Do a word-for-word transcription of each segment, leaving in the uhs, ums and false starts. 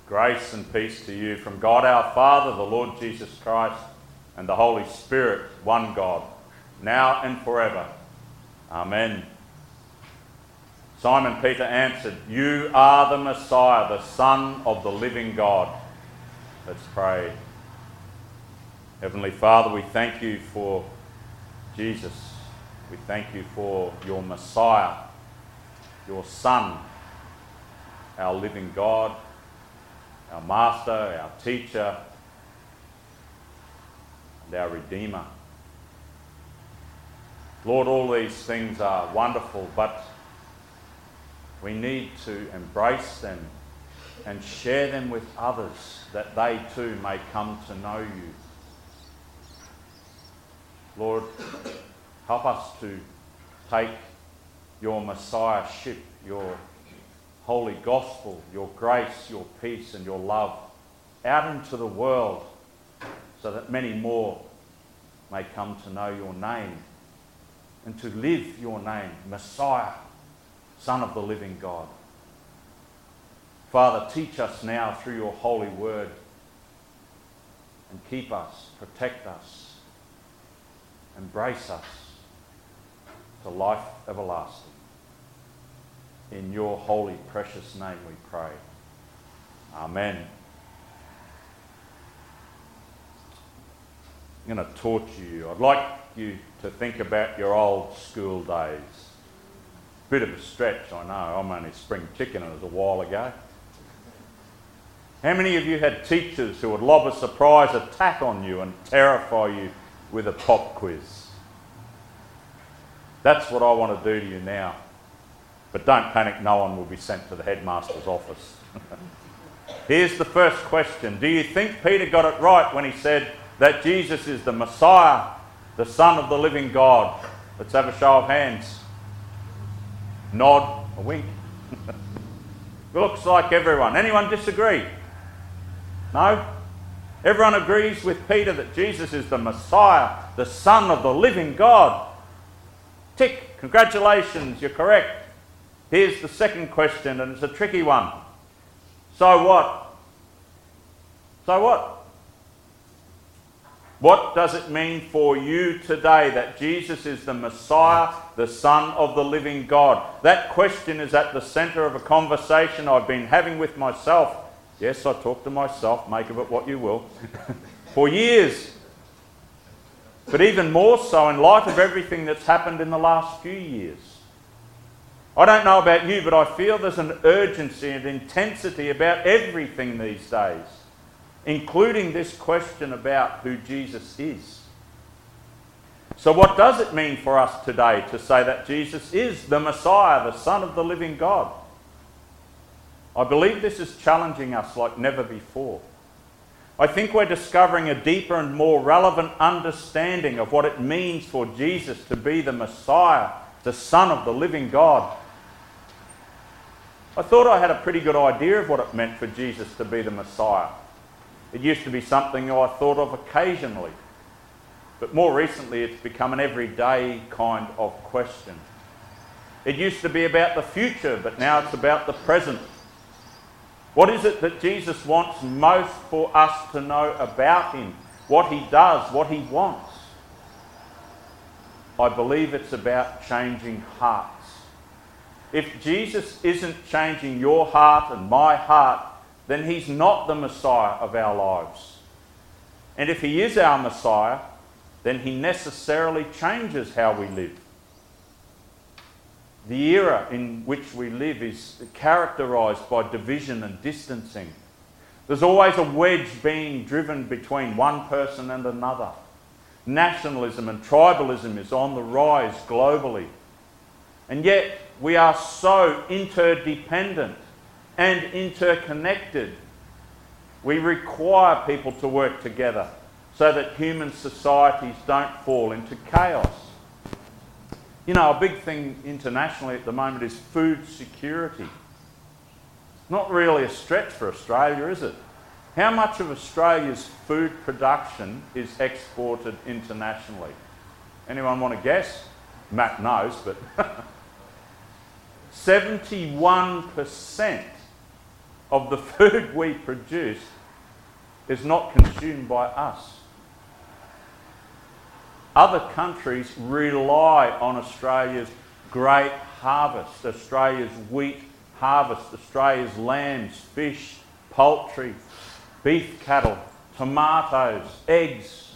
Grace and peace to you from God our Father, the Lord Jesus Christ, and the Holy Spirit, one God, now and forever. Amen. Simon Peter answered, "You are the Messiah, the Son of the living God." Let's pray. Heavenly Father, we thank you for Jesus. We thank you for your Messiah, your Son, our living God, our Master, our Teacher, and our Redeemer. Lord, all these things are wonderful, but we need to embrace them and share them with others that they too may come to know you. Lord, help us to take your Messiahship, your holy gospel, your grace, your peace and your love out into the world so that many more may come to know your name and to live your name, Messiah, Son of the living God. Father, teach us now through your holy word and keep us, protect us, embrace us to life everlasting. In your holy, precious name we pray. Amen. I'm going to torture you. I'd like you to think about your old school days. Bit of a stretch, I know. I'm only spring chicken and it was a while ago. How many of you had teachers who would lob a surprise attack on you and terrify you with a pop quiz? That's what I want to do to you now. But don't panic, no one will be sent to the headmaster's office. Here's the first question. Do you think Peter got it right when he said that Jesus is the Messiah, the Son of the living God? Let's have a show of hands. Nod, a wink. Looks like everyone. Anyone disagree? No? Everyone agrees with Peter that Jesus is the Messiah, the Son of the living God. Tick. Congratulations, you're correct. Here's the second question, and it's a tricky one. So what? So what? What does it mean for you today that Jesus is the Messiah, the Son of the living God? That question is at the centre of a conversation I've been having with myself. Yes, I talk to myself, make of it what you will, for years. But even more so in light of everything that's happened in the last few years. I don't know about you, but I feel there's an urgency and intensity about everything these days, including this question about who Jesus is. So what does it mean for us today to say that Jesus is the Messiah, the Son of the living God? I believe this is challenging us like never before. I think we're discovering a deeper and more relevant understanding of what it means for Jesus to be the Messiah, the Son of the living God. I thought I had a pretty good idea of what it meant for Jesus to be the Messiah. It used to be something I thought of occasionally, but more recently it's become an everyday kind of question. It used to be about the future, but now it's about the present. What is it that Jesus wants most for us to know about him? What he does, what he wants? I believe it's about changing hearts. If Jesus isn't changing your heart and my heart, then he's not the Messiah of our lives. And if he is our Messiah, then he necessarily changes how we live. The era in which we live is characterised by division and distancing. There's always a wedge being driven between one person and another. Nationalism and tribalism is on the rise globally. And yet we are so interdependent and interconnected. We require people to work together so that human societies don't fall into chaos. You know, a big thing internationally at the moment is food security. Not really a stretch for Australia, is it? How much of Australia's food production is exported internationally? Anyone want to guess? Matt knows, but seventy-one percent of the food we produce is not consumed by us. Other countries rely on Australia's great harvest, Australia's wheat harvest, Australia's lambs, fish, poultry, beef cattle, tomatoes, eggs.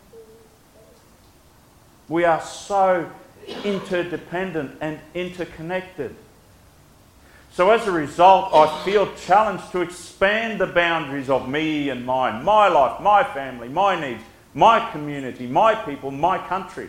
We are so interdependent and interconnected. So as a result, I feel challenged to expand the boundaries of me and mine, my life, my family, my needs, my community, my people, my country.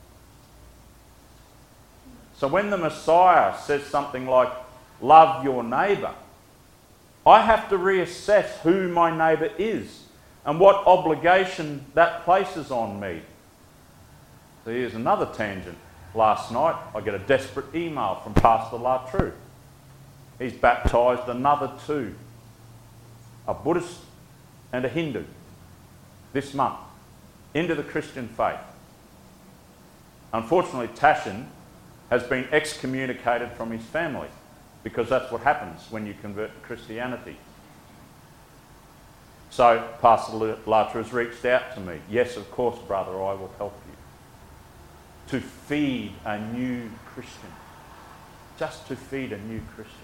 So when the Messiah says something like, love your neighbour, I have to reassess who my neighbour is and what obligation that places on me. So here's another tangent. Last night, I get a desperate email from Pastor Latru. He's baptised another two, a Buddhist and a Hindu, this month, into the Christian faith. Unfortunately, Tashin has been excommunicated from his family because that's what happens when you convert to Christianity. So Pastor Latru has reached out to me. Yes, of course, brother, I will help you. To feed a new Christian. Just to feed a new Christian.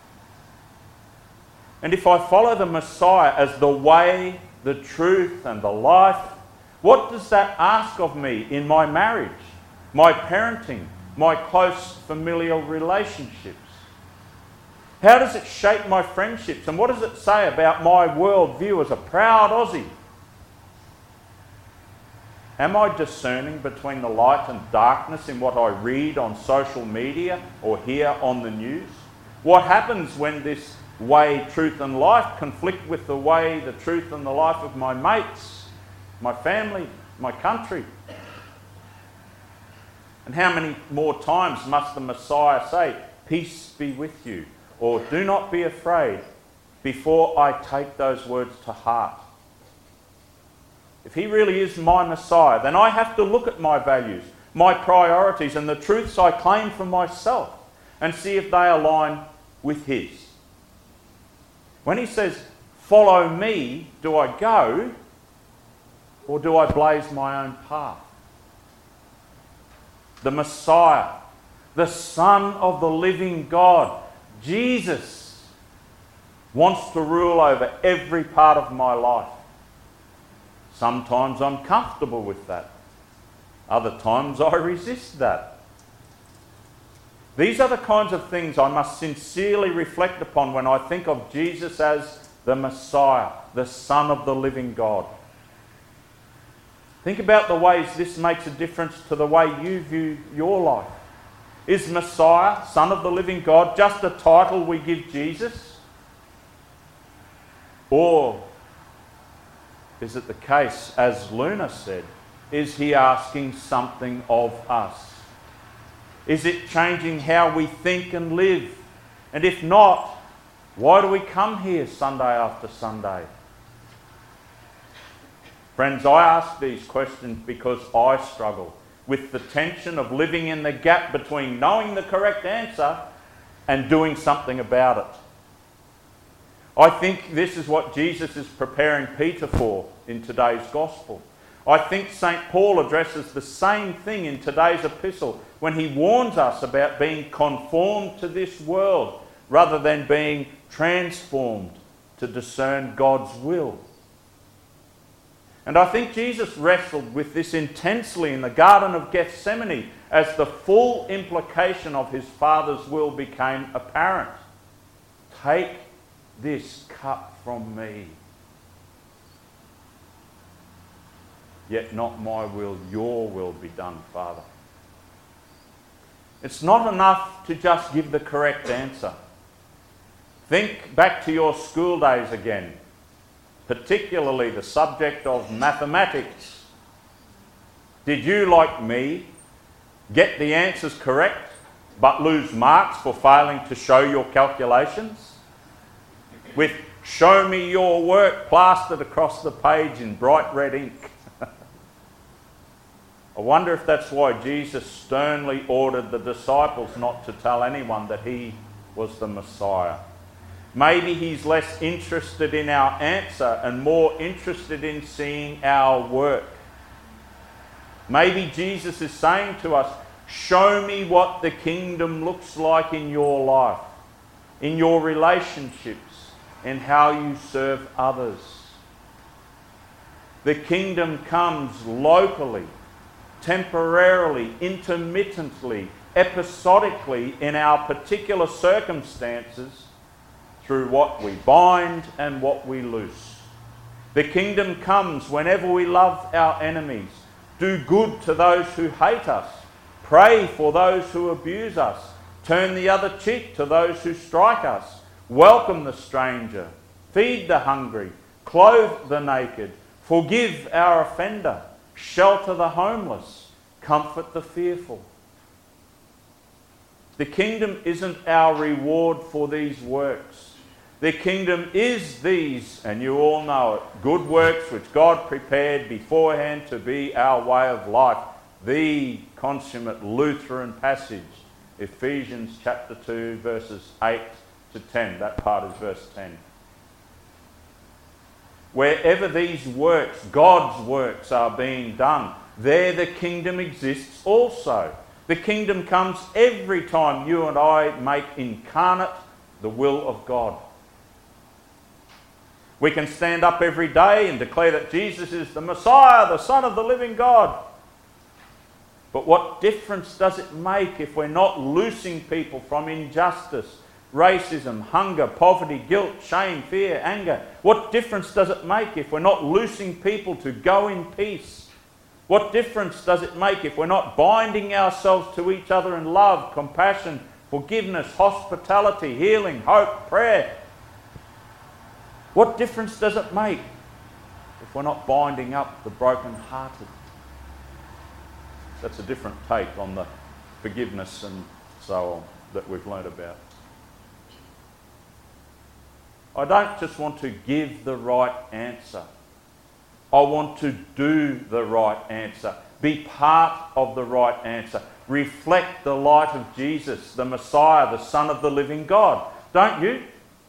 And if I follow the Messiah as the way, the truth and the life, what does that ask of me in my marriage, my parenting, my close familial relationships? How does it shape my friendships? And what does it say about my worldview as a proud Aussie? Am I discerning between the light and darkness in what I read on social media or hear on the news? What happens when this way, truth and life conflict with the way, the truth and the life of my mates, my family, my country? And how many more times must the Messiah say, peace be with you, or do not be afraid, before I take those words to heart? If he really is my Messiah, then I have to look at my values, my priorities and the truths I claim for myself and see if they align with his. When he says, follow me, do I go or do I blaze my own path? The Messiah, the Son of the living God, Jesus, wants to rule over every part of my life. Sometimes I'm comfortable with that. Other times I resist that. These are the kinds of things I must sincerely reflect upon when I think of Jesus as the Messiah, the Son of the living God. Think about the ways this makes a difference to the way you view your life. Is Messiah, Son of the living God, just a title we give Jesus? Or is it the case, as Luna said, is he asking something of us? Is it changing how we think and live? And if not, why do we come here Sunday after Sunday? Friends, I ask these questions because I struggle with the tension of living in the gap between knowing the correct answer and doing something about it. I think this is what Jesus is preparing Peter for in today's gospel. I think Saint Paul addresses the same thing in today's epistle when he warns us about being conformed to this world rather than being transformed to discern God's will. And I think Jesus wrestled with this intensely in the Garden of Gethsemane as the full implication of his Father's will became apparent. Take this cup from me. Yet not my will, your will be done, Father. It's not enough to just give the correct answer. Think back to your school days again, particularly the subject of mathematics. Did you, like me, get the answers correct but lose marks for failing to show your calculations? With "show me your work" plastered across the page in bright red ink. I wonder if that's why Jesus sternly ordered the disciples not to tell anyone that he was the Messiah. Maybe he's less interested in our answer and more interested in seeing our work. Maybe Jesus is saying to us, show me what the kingdom looks like in your life, in your relationships, in how you serve others. The kingdom comes locally, temporarily, intermittently, episodically in our particular circumstances through what we bind and what we loose. The kingdom comes whenever we love our enemies, do good to those who hate us, pray for those who abuse us, turn the other cheek to those who strike us, welcome the stranger, feed the hungry, clothe the naked, forgive our offender, shelter the homeless, comfort the fearful. The kingdom isn't our reward for these works. The kingdom is these, and you all know it, good works which God prepared beforehand to be our way of life. The consummate Lutheran passage, Ephesians chapter two, verses eight to ten. That part is verse ten. Wherever these works, God's works, are being done, there the kingdom exists also. The kingdom comes every time you and I make incarnate the will of God. We can stand up every day and declare that Jesus is the Messiah, the Son of the living God. But what difference does it make if we're not loosing people from injustice, racism, hunger, poverty, guilt, shame, fear, anger? What difference does it make if we're not loosing people to go in peace? What difference does it make if we're not binding ourselves to each other in love, compassion, forgiveness, hospitality, healing, hope, prayer? What difference does it make if we're not binding up the broken-hearted? That's a different take on the forgiveness and so on that we've learnt about. I don't just want to give the right answer. I want to do the right answer. Be part of the right answer. Reflect the light of Jesus, the Messiah, the Son of the living God. Don't you?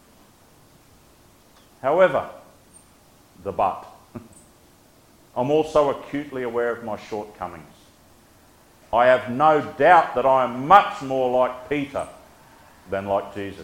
However, the but. I'm also acutely aware of my shortcomings. I have no doubt that I am much more like Peter than like Jesus.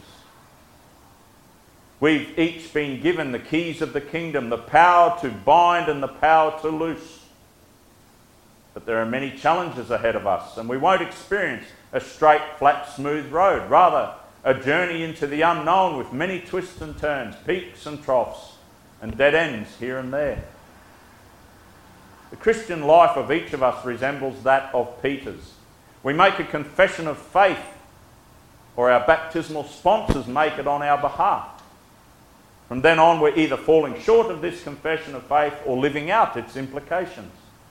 We've each been given the keys of the kingdom, the power to bind and the power to loose. But there are many challenges ahead of us, and we won't experience a straight, flat, smooth road. Rather, a journey into the unknown with many twists and turns, peaks and troughs, and dead ends here and there. The Christian life of each of us resembles that of Peter's. We make a confession of faith, or our baptismal sponsors make it on our behalf. From then on, we're either falling short of this confession of faith or living out its implications.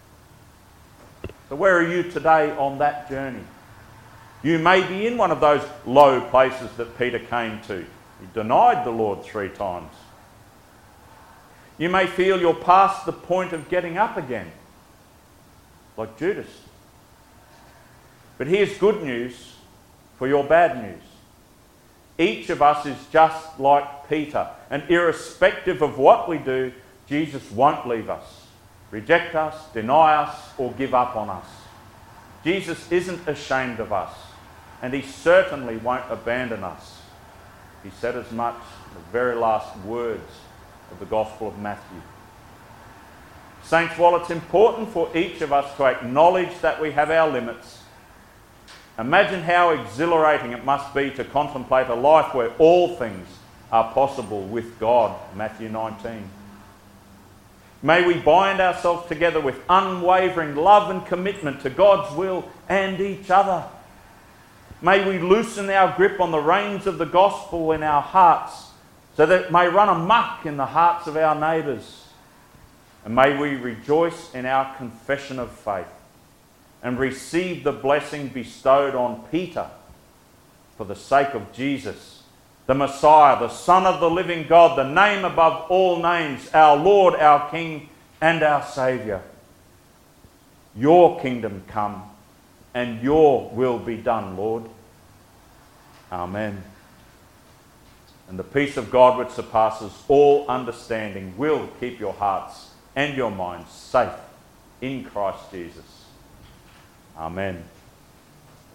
So where are you today on that journey? You may be in one of those low places that Peter came to. He denied the Lord three times. You may feel you're past the point of getting up again, like Judas. But here's good news for your bad news. Each of us is just like Peter, and irrespective of what we do, Jesus won't leave us, reject us, deny us, or give up on us. Jesus isn't ashamed of us, and he certainly won't abandon us. He said as much in the very last words of the Gospel of Matthew. Saints, while it's important for each of us to acknowledge that we have our limits, imagine how exhilarating it must be to contemplate a life where all things are possible with God, Matthew nineteen. May we bind ourselves together with unwavering love and commitment to God's will and each other. May we loosen our grip on the reins of the gospel in our hearts so that it may run amok in the hearts of our neighbours. And may we rejoice in our confession of faith and receive the blessing bestowed on Peter for the sake of Jesus, the Messiah, the Son of the living God, the name above all names, our Lord, our King, and our Saviour. Your kingdom come, and your will be done, Lord. Amen. And the peace of God which surpasses all understanding will keep your hearts and your minds safe in Christ Jesus. Amen.